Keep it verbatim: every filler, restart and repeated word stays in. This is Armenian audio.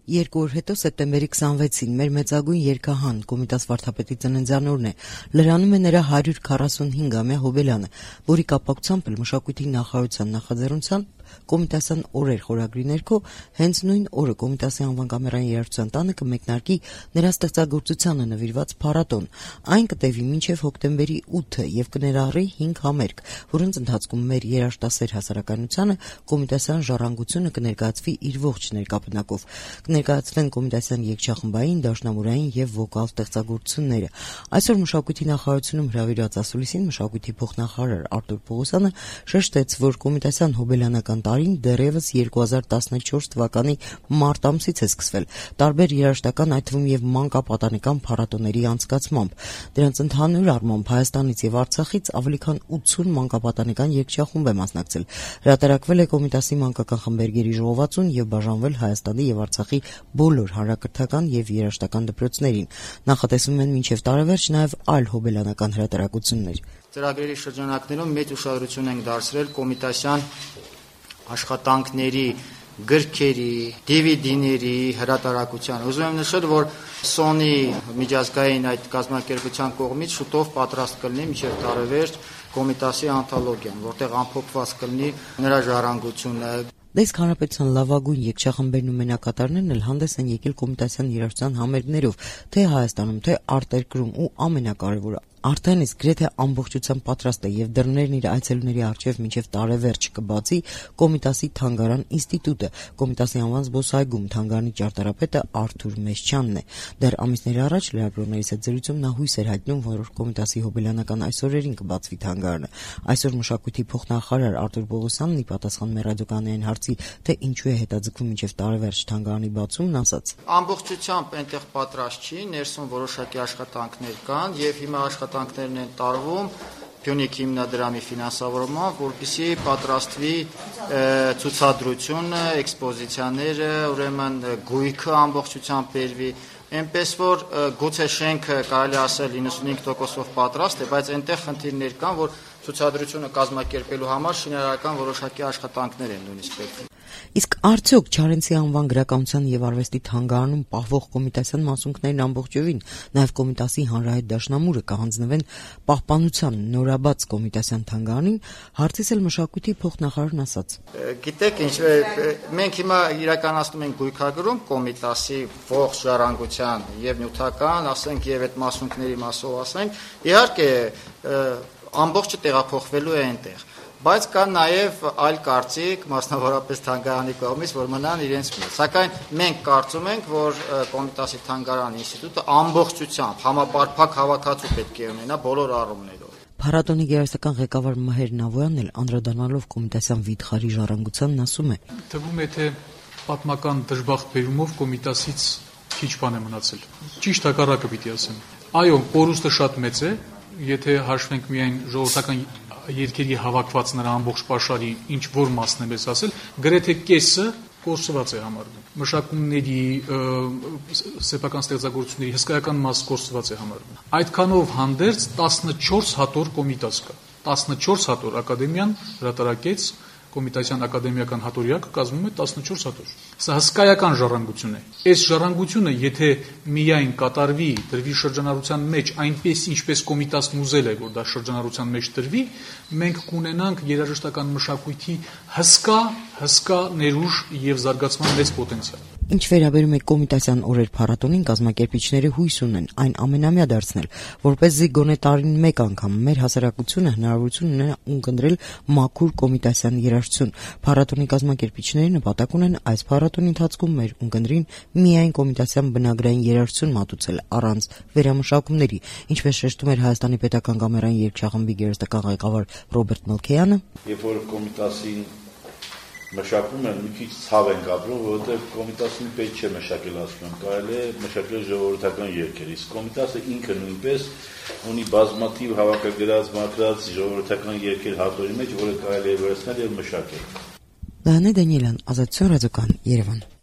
Երկու օր հետո սեպտեմբերի քսանվեցին մեր մեծագույն երգահան Կոմիտաս վարդապետի ծննդյան օրն է, լրանում է նրա հարյուր քառասունհինգամյա հոբելյանը, որի կապակցությամբ էլ Մշակույթի նախարարության նախաձեռնությամբ Կոմիտասյան օրեր խորագրի ներքո հենց նույն օրը Կոմիտասի անվան կամերային երաժշտության տանը կմեկնարկի նրա ստեղծագործությանը նվիրված փառատոն։ Այն կտևի մինչև հոկտեմբերի ութը եւ կներառի հինգ համերգ, որոնց ընթացքում մեր երաժշտասեր հասարակայնությանը Կոմիտասյան ժառանգությունը կներկայացվի իր ողջ ներկապնակով։ Կներկայացվեն Կոմիտասյան երգչախմբային, դաշնամուրային եւ վոկալ ստեղծագործությունները։ Այսօր Մշակույթի նախարարությունում հրավիրված ասուլիսին Մշակույթի փոխնախարար Արտուր Պողոսյանը շեշտեց, որ Կոմիտասյան հոբելյանական տարին դեռևս երկու հազար տասնչորս թվականի մարտ ամսից է սկսվել տարբեր երաժշտական, այդ թվում եւ մանկապատանեկան փառատոների անցկացմամբ։ Դրանց ընդհանուր առմամբ Հայաստանից եւ Արցախից ավելի քան ութսուն մանկապատանեկան երգչախումբ է մասնակցել։ Հրատարակվել է Կոմիտասի մանկական խմբերգերի ժողովածուն եւ բաժանվել Հայաստանի եւ Արցախի բոլոր հանրակրթական եւ երաժշտական դպրոցներին։ Նախատեսվում են մինչեւ տարեվերջ նաեւ այլ հոբելյանական հրատարակություններ։ Ծրագրերի շրջանակներում մեծ ուշադրություն ենք դարձրել Կոմիտասյան աշխատանքների, գրքերի, դի վի դիների հրատարակության։ Ուզում եմ նշել, որ Sony միջազգային այդ կազմակերպության կողմից շուտով պատրաստ կլինի մինչև տարեվերջ Կոմիտասի անթոլոգիան, որտեղ ամփոփված կլինի նրա ժառանգությունը։ Դες հանրապետության լավագույն երգչախմբերն ու մենակատարներն էլ հանդես են եկել Կոմիտասյան երաժշտության համերգներով, թե Հայաստանում, թե արտերկրում ու ամենակարևորը արդեն իսկ գրեթե ամբողջությամբ պատրաստ է եւ դռներն իր այցելուների առջեւ մինչեւ տարեվերջ կբացի Կոմիտասի թանգարան ինստիտուտը, Կոմիտասի անվան զբոսայգում թանգարանի ճարտարապետը Արթուր Մեշչյանն է։ Դեռ ամիսներ առաջ լրագրողներից հետ զրույցում նա հույս էր հայտնում, որ Կոմիտասի հոբելյանական այսօրերին կբացվի թանգարանը։ Այսօր Մշակույթի փոխնախարար Արտուր Պողոսյանն ի պատասխան մեր ռադիոկանային հարցի, թե ինչու է հետաձգվում մինչեւ տարեվերջ թանգարանի բացումն, ասաց. Ամբողջությամբ այնտեղ պատրաստ չի, ներսում որոշակի աշխատանքներ կան եւ հիմա աշխատանքներն են տարվում Փյունիկ հիմնադրամի ֆինանսավորմամբ, որպեսզի պատրաստվի ցուցադրությունը, էքսպոզիցիաները, ուրեմն գույքը ամբողջությամբ բերվի, այնպես որ գուցե շենքը կարելի ասել իննսունհինգ տոկոսով պատրաստ է, բայց այնտեղ խնդիրներ կան, որ ցուցադրությունը կազմակերպելու համար շինարարական որոշակի աշխատանքներ են նույնիսկ պետք։ Իսկ արդյոք Չարենցի անվան գրականության եւ արվեստի թանգարանում պահվող Կոմիտասյան մասունքներն ամբողջովին, նաեւ Կոմիտասի հանրահայտ դաշնամուրը կհանձնվեն պահպանության նորաբաց Կոմիտասյան թանգարանին, հարցից էլ Մշակույթի փոխնախարարն ասաց. Գիտեք ինչ, մենք հիմա իրականացնում ենք գույքագրում Կոմիտասի ողջ ժառանգության եւ նյութական, ասենք եւ այդ մասունքների մասով ասենք, իհարկե ամբողջը տեղափոխվելու է այնտեղ։ Բայց կա նաև այլ կարծիք, մասնավորապես թանգարանի կողմից, որ մնան իրենց մեջ։ Սակայն մենք կարծում ենք, որ Կոմիտասի թանգարանի ինստիտուտը ամբողջությամբ համապարփակ հավաքածու պետք է ունենա բոլոր առումներով։ Փառատոնի գերարվեստական ղեկավար Մհեր Նավոյանն էլ անդրադառնալով Կոմիտասյան վիթխարի ժառանգությանն ասում է. Թվում է, թե պատմական դժբախտ բերումով Կոմիտասից քիչ բան է մնացել։ Ճիշտ հակառակը պիտի ասեմ։ Այո, կորուստը շատ մեծ է, եթե հաշվենք միայն ժողովրդական երկերի հավաքված նրա ամբողջ պաշարի ինչ որ մասն եմ ես ասել, գրեթե կեսը կորսված է համարվում։ Մշակումների, սեփական ստեղծագործությունների հսկայական մաս կորսված է համարվում։ Այդքանով հանդերձ տասնչորս հատոր Կոմիտաս կա։ տասնչորս հատոր ակադեմիան հրատարակեց Կոմիտասյան ակադեմիական հատորյակը կազմում է տասնչորս հատոր։ Սա հսկայական ժառանգություն է։ Այս ժառանգությունը, եթե միայն կատարվի, դրվի շրջանառության մեջ, այնպես ինչպես Կոմիտասն ուզել է, որ դա շրջանառության մեջ դրվի, մենք կունենանք երաժշտական մշակույթի հսկա, հսկա ներուժ եւ զարգացման մեծ պոտենցիալ։ Ինչ վերաբերում է Կոմիտասյան օրեր փառատոնին, կազմակերպիչները հույս ունեն այն ամենամյա դարձնել, որպեսզի գոնե տարին մեկ անգամ մեր հասարակությունը հնարավորություն ունենա ունկնդրել մաքուր Կոմիտասյան երաժշտություն։ Փառատոնի կազմակերպիչները նպատակ ունեն այս փառատոնի ընթացքում մեր ունկնդրին միայն Կոմիտասյան բնագրային երաժշտություն մատուցել առանց վերամշակումների, ինչպես շեշտում էր Հայաստանի պետական կամերային երգչախմբի գերստական ղեկավար Ռոբերտ Մելքեյանը։ Երբ որ Կոմիտասին մշակում են, մի քիչ ցավ ենք ապրում, որովհետև Կոմիտասին պետք չէ մշակել, ասում եմ, կարելի է մշակել ժողովրդական երգեր, իսկ Կոմիտասը ինքը նույնպես ունի բազմաթիվ հավաքագրած, մաքրած ժողովրդական երգեր հատորի մեջ, որը կարելի է վերցնել եւ մշակել։ Լանե Դանիելյան, Ազատություն ռադիոկան, Երևան։